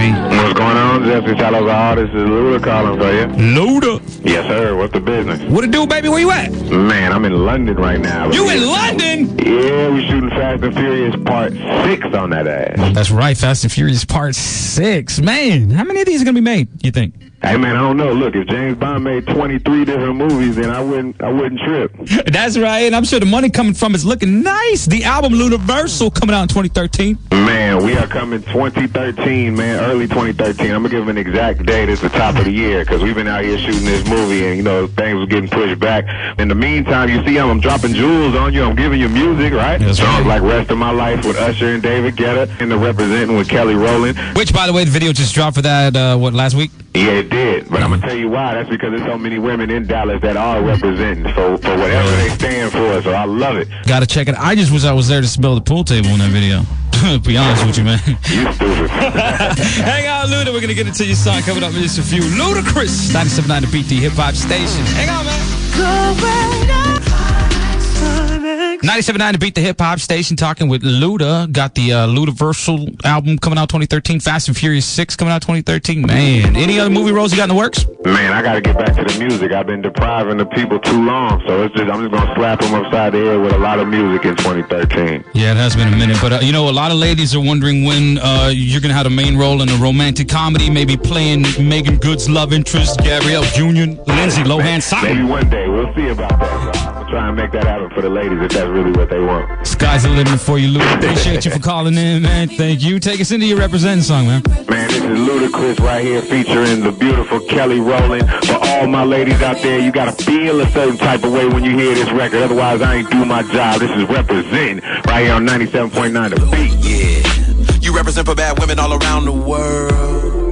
baby. What's going on, Jesse Salazar? This is Luda calling for you. Luda? Yes, sir. What's the business? What it do, baby? Where you at? Man, I'm in London right now. You in London? Yeah, we're shooting Fast and Furious Part 6 on that ass. That's right, Fast and Furious Part 6. Man, how many of these are going to be made, you think? Hey, man, I don't know. Look, if James Bond made 23 different movies, then I wouldn't trip. That's right, and I'm sure the money coming from it's looking nice. The album Universal coming out in 2013. Man, we are coming 2013, man, early 2013. I'm going to give an exact date at the top of the year because we've been out here shooting this movie and, you know, things were getting pushed back. In the meantime, you see I'm dropping jewels on you. I'm giving you music, right? That's songs right. like Rest of My Life with Usher and David Guetta and the Representing with Kelly Rowland. Which, by the way, the video just dropped for that, last week? Yeah, it did. But I'm going to tell you why. That's because there's so many women in Dallas that are representing for whatever they stand for. So I love it. Gotta check it. I was there to smell the pool table in that video. To be honest with you, man. You stupid. Hang on, Luda. We're gonna get into your song coming up in just a few. Ludacris, 97.9 The Beat, the hip hop station. Hang on, man. 97.9 To Beat, the hip hop station, talking with Luda. Got the Ludaversal album coming out 2013. Fast and Furious 6 coming out 2013. Man, any other movie roles you got in the works? Man, I got to get back to the music. I've been depriving the people too long, so I'm just going to slap them upside the head with a lot of music in 2013. Yeah, it has been a minute, but you know, a lot of ladies are wondering when you're gonna have a main role in a romantic comedy, maybe playing Megan Good's love interest, Gabrielle Union, Lindsay Lohan. Maybe one day. We'll see about that. So I'm trying to make that happen for the ladies if that's really what they want. Sky's the limit for you, Luda. Appreciate you for calling in, man. Thank you. Take us into your representing song, man. Man, this is Ludacris right here featuring the beautiful Kelly Rowland. For all my ladies out there, you got to feel a certain type of way when you hear this record. Otherwise, I ain't do my job. This is Representing right here on 97.9 The Beat. Yeah, you represent for bad women all around the world.